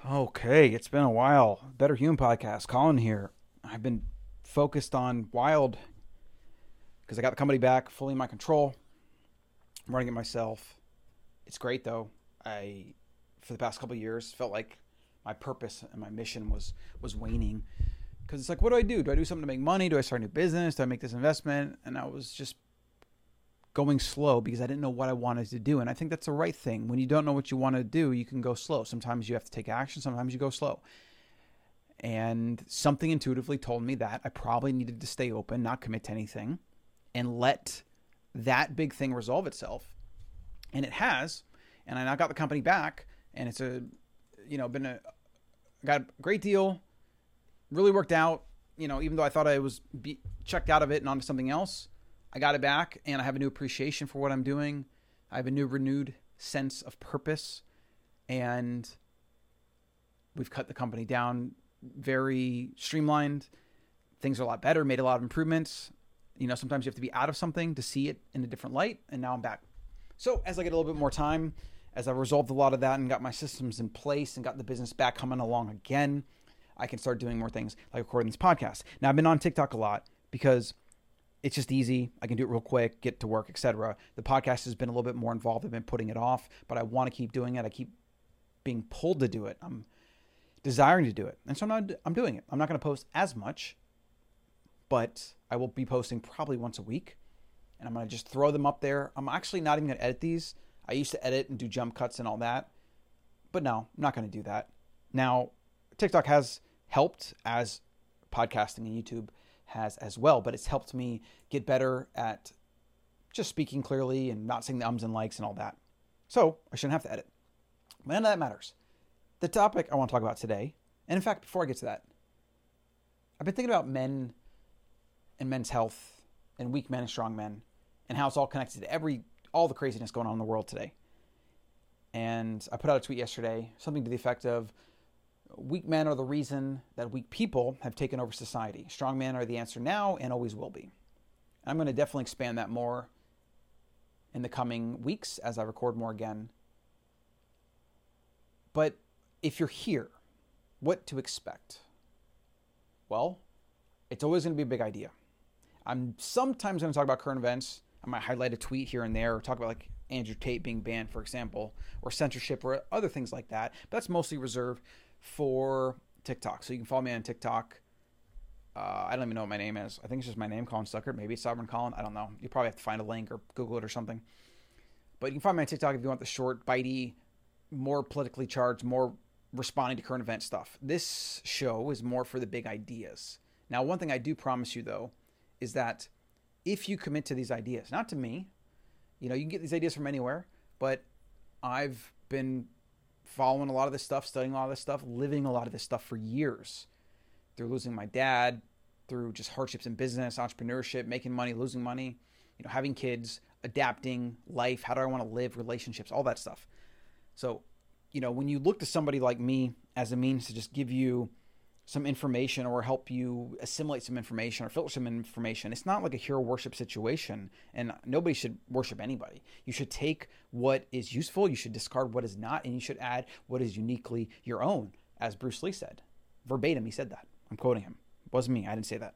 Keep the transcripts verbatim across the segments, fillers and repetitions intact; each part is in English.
Okay, it's been a while. Better Human Podcast, Colin here. I've been focused on Wild because I got the company back fully in my control. I'm running it myself. It's great though. I, for the past couple of years, felt like my purpose and my mission was was waning because it's like, what do I do? Do I do something to make money? Do I start a new business? Do I make this investment? And I was just going slow because I didn't know what I wanted to do. And I think that's the right thing. When you don't know what you want to do, you can go slow. Sometimes you have to take action. Sometimes you go slow. And something intuitively told me that I probably needed to stay open, not commit to anything, and let that big thing resolve itself. And it has. And I now got the company back, and it's a, you know, been a, got a great deal, really worked out. You know, even though I thought I was be, checked out of it and onto something else, I got it back, and I have a new appreciation for what I'm doing. I have a new renewed sense of purpose, and we've cut the company down, very streamlined. Things are a lot better, made a lot of improvements. You know, sometimes you have to be out of something to see it in a different light, and now I'm back. So as I get a little bit more time, as I resolved a lot of that and got my systems in place and got the business back coming along again, I can start doing more things like recording this podcast. Now, I've been on TikTok a lot because it's just easy. I can do it real quick, get to work, et cetera. The podcast has been a little bit more involved. I've been putting it off, but I want to keep doing it. I keep being pulled to do it. I'm desiring to do it. And so I'm, not, I'm doing it. I'm not going to post as much, but I will be posting probably once a week. And I'm going to just throw them up there. I'm actually not even going to edit these. I used to edit and do jump cuts and all that. But no, I'm not going to do that. Now, TikTok has helped as podcasting and YouTube has as well, but it's helped me get better at just speaking clearly and not saying the ums and likes and all that. So I shouldn't have to edit. But none of that matters. The topic I want to talk about today, and in fact, before I get to that, I've been thinking about men and men's health and weak men and strong men and how it's all connected to every, all the craziness going on in the world today. And I put out a tweet yesterday, something to the effect of, weak men are the reason that weak people have taken over society. Strong men are the answer now and always will be. I'm going to definitely expand that more in the coming weeks as I record more again. But if you're here, what to expect? Well, it's always going to be a big idea. I'm sometimes going to talk about current events. I might highlight a tweet here and there or talk about like Andrew Tate being banned, for example, or censorship or other things like that. But that's mostly reserved for TikTok. So you can follow me on TikTok. Uh, I don't even know what my name is. I think it's just my name, Colin Stuckert. Maybe it's Sovereign Colin. I don't know. You probably have to find a link or Google it or something. But you can find me on TikTok if you want the short, bitey, more politically charged, more responding to current event stuff. This show is more for the big ideas. Now, one thing I do promise you, though, is that if you commit to these ideas, not to me, you know, you can get these ideas from anywhere, but I've been following a lot of this stuff, studying a lot of this stuff, living a lot of this stuff for years. Through losing my dad, through just hardships in business, entrepreneurship, making money, losing money, you know, having kids, adapting life, how do I want to live, relationships, all that stuff. So, you know, when you look to somebody like me as a means to just give you some information or help you assimilate some information or filter some information, it's not like a hero worship situation, and nobody should worship anybody. You should take what is useful, you should discard what is not, and you should add what is uniquely your own, as Bruce Lee said. Verbatim, he said that. I'm quoting him. It wasn't me. I didn't say that.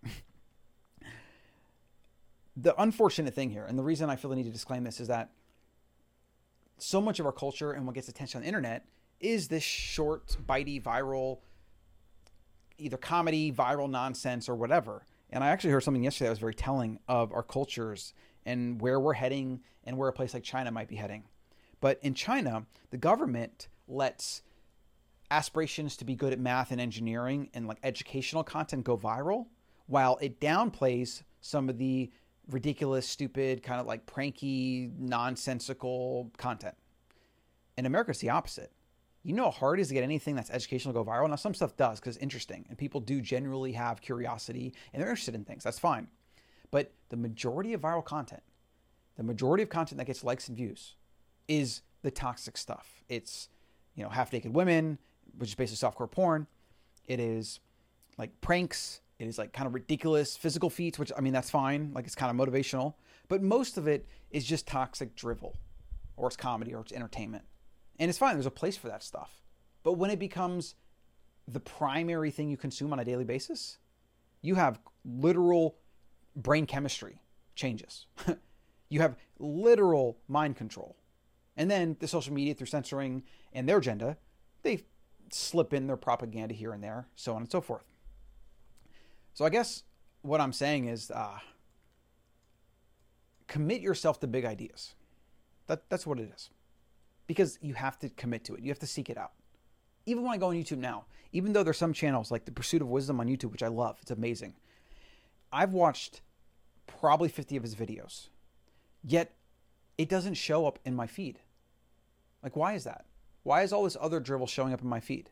The unfortunate thing here, and the reason I feel the need to disclaim this, is that so much of our culture and what gets attention on the internet is this short, bitey, viral, either comedy, viral nonsense, or whatever. And I actually heard something yesterday that was very telling of our cultures and where we're heading and where a place like China might be heading. But in China, the government lets aspirations to be good at math and engineering and like educational content go viral, while it downplays some of the ridiculous, stupid, kind of like pranky, nonsensical content. In America, it's the opposite. You know how hard it is to get anything that's educational to go viral? Now, some stuff does because it's interesting, and people do generally have curiosity, and they're interested in things. That's fine. But the majority of viral content, the majority of content that gets likes and views is the toxic stuff. It's, you know, half-naked women, which is basically softcore porn. It is like pranks. It is like kind of ridiculous physical feats, which, I mean, that's fine. Like, it's kind of motivational. But most of it is just toxic drivel, or it's comedy, or it's entertainment. And it's fine. There's a place for that stuff. But when it becomes the primary thing you consume on a daily basis, you have literal brain chemistry changes. You have literal mind control. And then the social media, through censoring and their agenda, they slip in their propaganda here and there, so on and so forth. So I guess what I'm saying is uh, commit yourself to big ideas. That, that's what it is. Because you have to commit to it. You have to seek it out. Even when I go on YouTube now, even though there's some channels like The Pursuit of Wisdom on YouTube, which I love, it's amazing. I've watched probably fifty of his videos, yet it doesn't show up in my feed. Like, why is that? Why is all this other drivel showing up in my feed?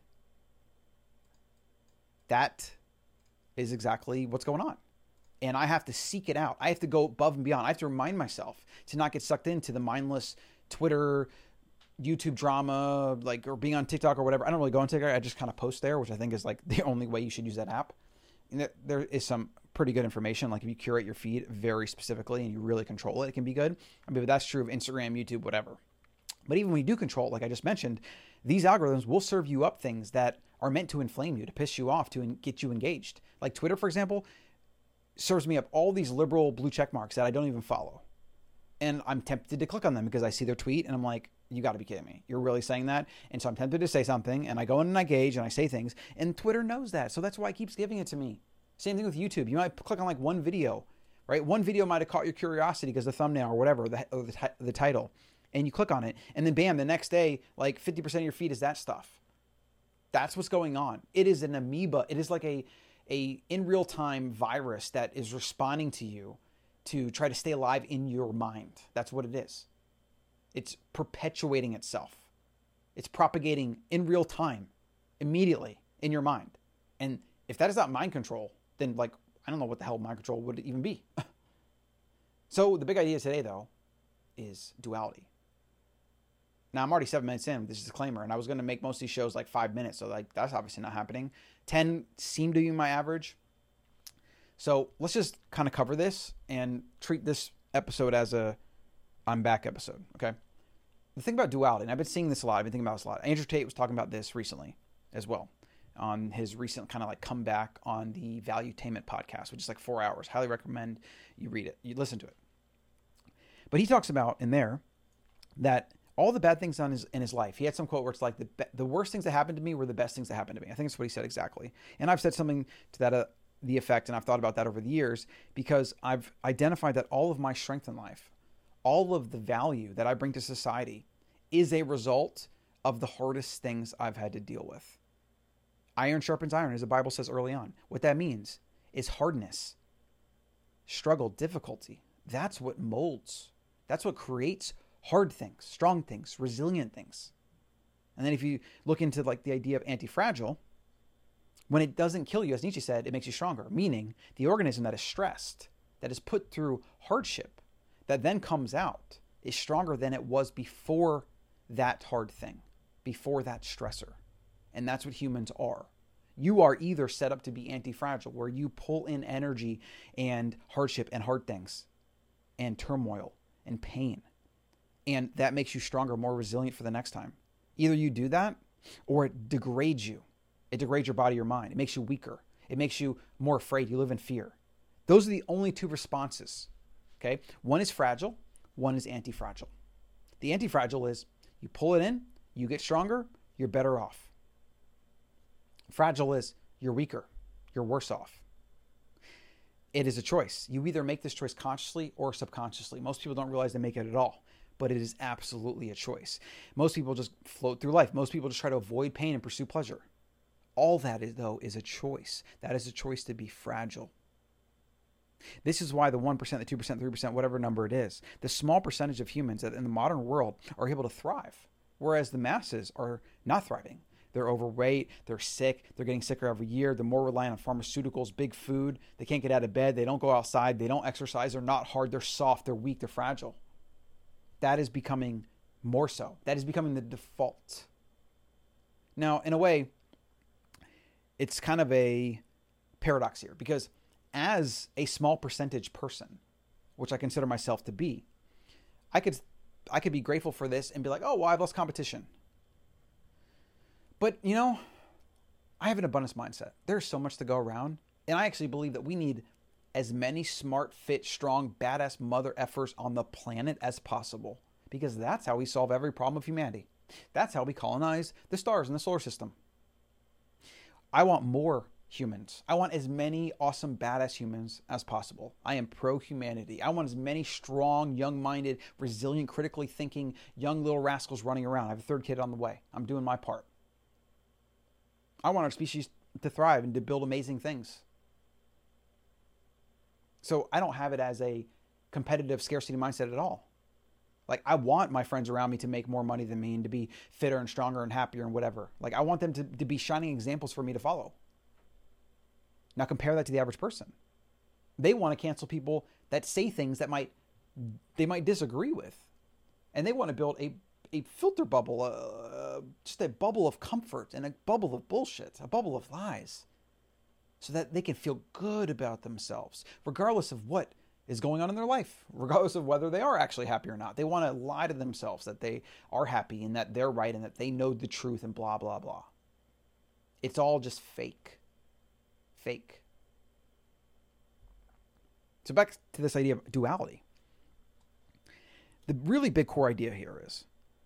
That is exactly what's going on. And I have to seek it out. I have to go above and beyond. I have to remind myself to not get sucked into the mindless Twitter, YouTube drama, like, or being on TikTok or whatever. I don't really go on TikTok. I just kind of post there, which I think is like the only way you should use that app. And there is some pretty good information. Like if you curate your feed very specifically and you really control it, it can be good. I mean, but that's true of Instagram, YouTube, whatever. But even when you do control, like I just mentioned, these algorithms will serve you up things that are meant to inflame you, to piss you off, to get you engaged. Like Twitter, for example, serves me up all these liberal blue check marks that I don't even follow. And I'm tempted to click on them because I see their tweet and I'm like, you got to be kidding me. You're really saying that? And so I'm tempted to say something and I go in and I gauge and I say things and Twitter knows that. So that's why it keeps giving it to me. Same thing with YouTube. You might click on like one video, right? One video might have caught your curiosity because the thumbnail or whatever, the, or the, the title, and you click on it and then bam, the next day, like fifty percent of your feed is that stuff. That's what's going on. It is an amoeba. It is like a, a in real time virus that is responding to you to try to stay alive in your mind. That's what it is. It's perpetuating itself. It's propagating in real time, immediately in your mind. And if that is not mind control, then like, I don't know what the hell mind control would even be. So the big idea today, though, is duality. Now, I'm already seven minutes in with this disclaimer, and I was going to make most of these shows like five minutes. So like, that's obviously not happening. ten seemed to be my average. So let's just kind of cover this and treat this episode as a I'm back episode, okay? The thing about duality, and I've been seeing this a lot, I've been thinking about this a lot. Andrew Tate was talking about this recently as well on his recent kind of like comeback on the Valuetainment podcast, which is like four hours. Highly recommend you read it, you listen to it. But he talks about in there that all the bad things on his, in his life, he had some quote where it's like, the the worst things that happened to me were the best things that happened to me. I think that's what he said exactly. And I've said something to that uh, the effect, and I've thought about that over the years because I've identified that all of my strength in life, all of the value that I bring to society is a result of the hardest things I've had to deal with. Iron sharpens iron, as the Bible says early on. What that means is hardness, struggle, difficulty. That's what molds. That's what creates hard things, strong things, resilient things. And then if you look into like the idea of anti-fragile, when it doesn't kill you, as Nietzsche said, it makes you stronger. Meaning the organism that is stressed, that is put through hardship, that then comes out, is stronger than it was before that hard thing, before that stressor. And that's what humans are. You are either set up to be anti-fragile, where you pull in energy and hardship and hard things and turmoil and pain. And that makes you stronger, more resilient for the next time. Either you do that or it degrades you. It degrades your body, your mind. It makes you weaker. It makes you more afraid. You live in fear. Those are the only two responses. Okay? One is fragile. One is anti-fragile. The anti-fragile is you pull it in, you get stronger, you're better off. Fragile is you're weaker, you're worse off. It is a choice. You either make this choice consciously or subconsciously. Most people don't realize they make it at all, but it is absolutely a choice. Most people just float through life. Most people just try to avoid pain and pursue pleasure. All that is, though, is a choice. That is a choice to be fragile. This is why the one percent, the two percent, three percent, whatever number it is, the small percentage of humans that in the modern world are able to thrive, whereas the masses are not thriving. They're overweight, they're sick, they're getting sicker every year, they're more reliant on pharmaceuticals, big food, they can't get out of bed, they don't go outside, they don't exercise, they're not hard, they're soft, they're weak, they're fragile. That is becoming more so. That is becoming the default. Now, in a way, it's kind of a paradox here, because as a small percentage person, which I consider myself to be, I could I could be grateful for this and be like, oh, well, I've lost competition. But, you know, I have an abundance mindset. There's so much to go around. And I actually believe that we need as many smart, fit, strong, badass mother effers on the planet as possible. Because that's how we solve every problem of humanity. That's how we colonize the stars in the solar system. I want more humans. I want as many awesome, badass humans as possible. I am pro-humanity. I want as many strong, young-minded, resilient, critically thinking, young little rascals running around. I have a third kid on the way. I'm doing my part. I want our species to thrive and to build amazing things. So I don't have it as a competitive scarcity mindset at all. Like, I want my friends around me to make more money than me and to be fitter and stronger and happier and whatever. Like, I want them to, to be shining examples for me to follow. Now compare that to the average person. They want to cancel people that say things that might they might disagree with. And they want to build a, a filter bubble, uh, just a bubble of comfort and a bubble of bullshit, a bubble of lies, so that they can feel good about themselves, regardless of what is going on in their life, regardless of whether they are actually happy or not. They want to lie to themselves that they are happy and that they're right and that they know the truth and blah, blah, blah. It's all just fake. Fake. So back to this idea of duality. The really big core idea here is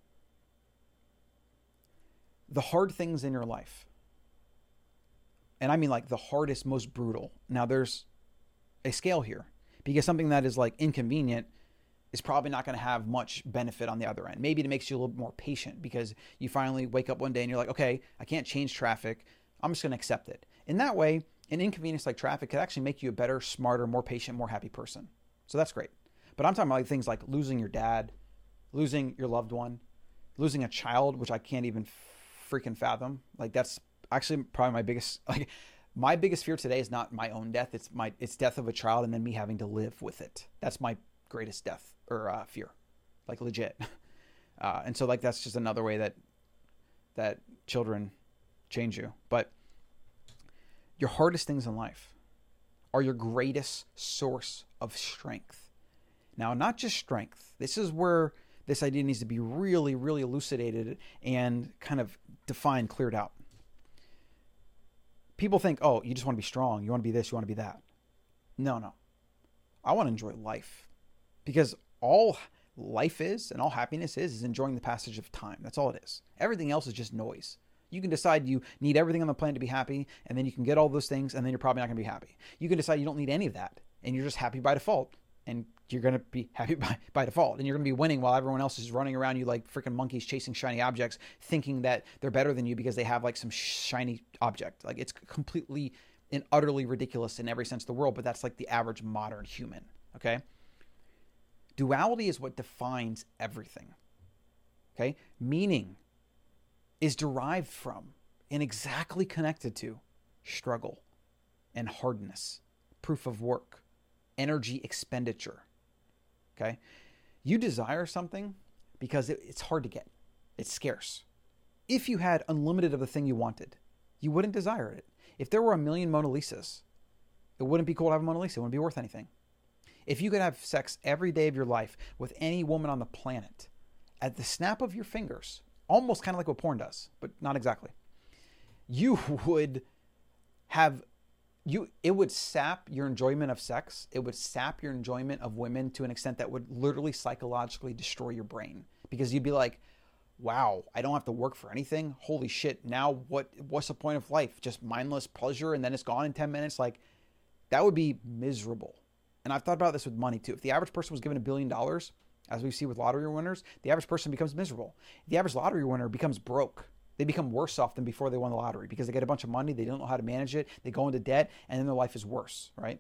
the hard things in your life. And I mean like the hardest, most brutal. Now there's a scale here, because something that is like inconvenient is probably not going to have much benefit on the other end. Maybe it makes you a little more patient because you finally wake up one day and you're like, okay, I can't change traffic. I'm just going to accept it. In that way, an inconvenience like traffic could actually make you a better, smarter, more patient, more happy person. So that's great. But I'm talking about like things like losing your dad, losing your loved one, losing a child, which I can't even freaking fathom. Like that's actually probably my biggest, like my biggest fear today is not my own death. It's my, it's death of a child and then me having to live with it. That's my greatest death or uh, fear, like legit. Uh, and so like, that's just another way that, that children change you. But your hardest things in life are your greatest source of strength. Now, not just strength. This is where this idea needs to be really, really elucidated and kind of defined, cleared out. People think, oh, you just want to be strong. You want to be this, you want to be that. No, no. I want to enjoy life, because all life is and all happiness is, is enjoying the passage of time. That's all it is. Everything else is just noise. You can decide you need everything on the planet to be happy, and then you can get all those things, and then you're probably not going to be happy. You can decide you don't need any of that, and you're just happy by default, and you're going to be happy by, by default, and you're going to be winning while everyone else is running around you like freaking monkeys chasing shiny objects, thinking that they're better than you because they have like some shiny object. Like, it's completely and utterly ridiculous in every sense of the word, but that's like the average modern human, okay? Duality is what defines everything, okay? Meaning is derived from and exactly connected to struggle and hardness, proof of work, energy expenditure. Okay? You desire something because it, it's hard to get. It's scarce. If you had unlimited of the thing you wanted, you wouldn't desire it. If there were a million Mona Lisas, it wouldn't be cool to have a Mona Lisa. It wouldn't be worth anything. If you could have sex every day of your life with any woman on the planet, at the snap of your fingers, almost kind of like what porn does, but not exactly, you would have, you, it would sap your enjoyment of sex. It would sap your enjoyment of women to an extent that would literally psychologically destroy your brain, because you'd be like, wow, I don't have to work for anything. Holy shit. Now what, what's the point of life? Just mindless pleasure. And then it's gone in ten minutes. Like, that would be miserable. And I've thought about this with money too. If the average person was given a billion dollars, as we see with lottery winners, the average person becomes miserable. The average lottery winner becomes broke. They become worse off than before they won the lottery, because they get a bunch of money, they don't know how to manage it, they go into debt, and then their life is worse, right?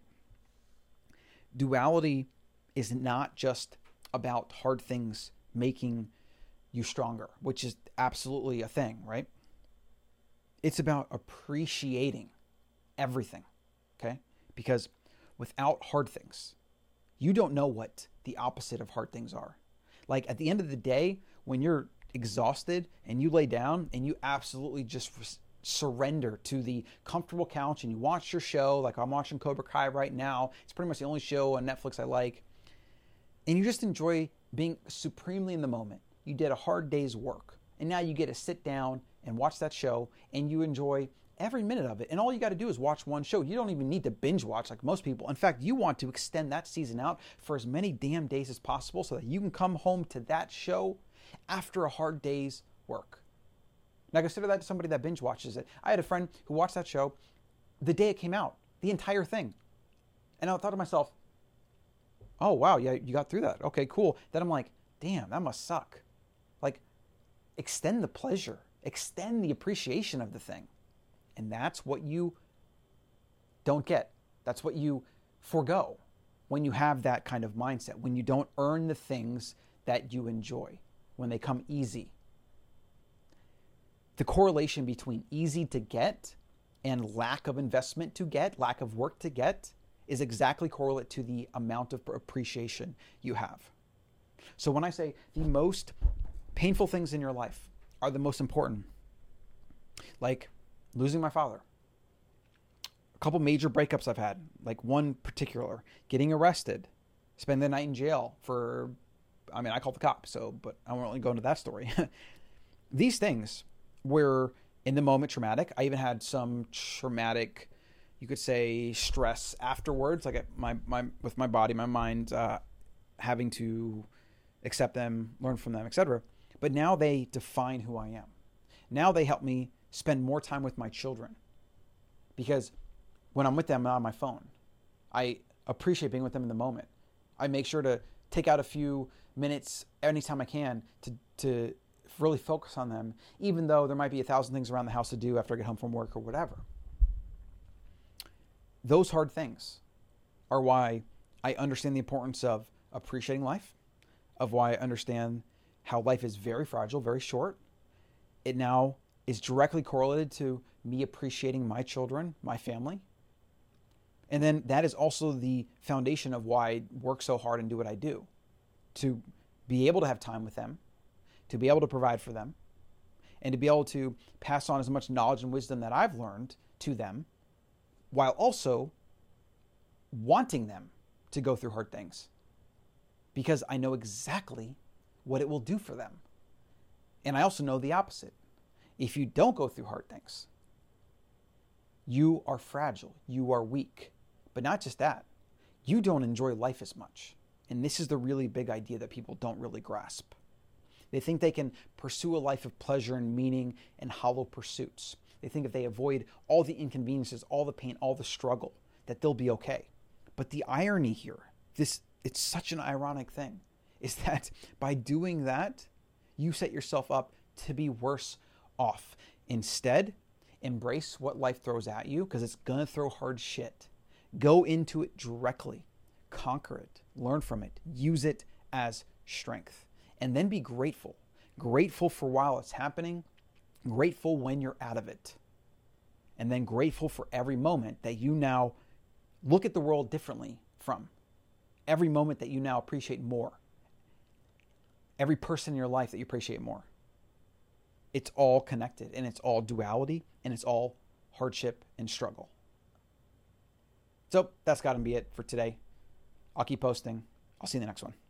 Duality is not just about hard things making you stronger, which is absolutely a thing, right? It's about appreciating everything, okay? Because without hard things, you don't know what the opposite of hard things are. Like, at the end of the day, when you're exhausted and you lay down and you absolutely just res- surrender to the comfortable couch and you watch your show, like I'm watching Cobra Kai right now. It's pretty much the only show on Netflix I like. And you just enjoy being supremely in the moment. You did a hard day's work, and now you get to sit down and watch that show, and you enjoy every minute of it. And all you got to do is watch one show. You don't even need to binge watch like most people. In fact, you want to extend that season out for as many damn days as possible so that you can come home to that show after a hard day's work. Now consider that to somebody that binge watches it. I had a friend who watched that show the day it came out, the entire thing. And I thought to myself, oh, wow, yeah, you got through that. Okay, cool. Then I'm like, damn, that must suck. Like, extend the pleasure, extend the appreciation of the thing. And that's what you don't get. That's what you forego when you have that kind of mindset, when you don't earn the things that you enjoy, when they come easy. The correlation between easy to get and lack of investment to get, lack of work to get, is exactly correlate to the amount of appreciation you have. So when I say the most painful things in your life are the most important, like losing my father, a couple major breakups I've had, like one particular, getting arrested, spend the night in jail for, I mean, I called the cops, so, but I won't really go into that story. These things were in the moment traumatic. I even had some traumatic, you could say, stress afterwards, like my, my, with my body, my mind, uh, having to accept them, learn from them, et cetera. But now they define who I am. Now they help me spend more time with my children, because when I'm with them, I'm on my phone. I appreciate being with them in the moment. I make sure to take out a few minutes anytime I can to, to really focus on them, even though there might be a thousand things around the house to do after I get home from work or whatever. Those hard things are why I understand the importance of appreciating life, of why I understand how life is very fragile, very short. It now is directly correlated to me appreciating my children, my family. And then that is also the foundation of why I work so hard and do what I do, to be able to have time with them, to be able to provide for them, and to be able to pass on as much knowledge and wisdom that I've learned to them, while also wanting them to go through hard things, because I know exactly what it will do for them. And I also know the opposite. If you don't go through hard things, you are fragile, you are weak. But not just that, you don't enjoy life as much. And this is the really big idea that people don't really grasp. They think they can pursue a life of pleasure and meaning and hollow pursuits. They think if they avoid all the inconveniences, all the pain, all the struggle, that they'll be okay. But the irony here, this it's such an ironic thing, is that by doing that, you set yourself up to be worse off. Instead, embrace what life throws at you, because it's going to throw hard shit. Go into it directly. Conquer it. Learn from it. Use it as strength. And then be grateful. Grateful for while it's happening. Grateful when you're out of it. And then grateful for every moment that you now look at the world differently from. Every moment that you now appreciate more. Every person in your life that you appreciate more. It's all connected, and it's all duality, and it's all hardship and struggle. So that's got to be it for today. I'll keep posting. I'll see you in the next one.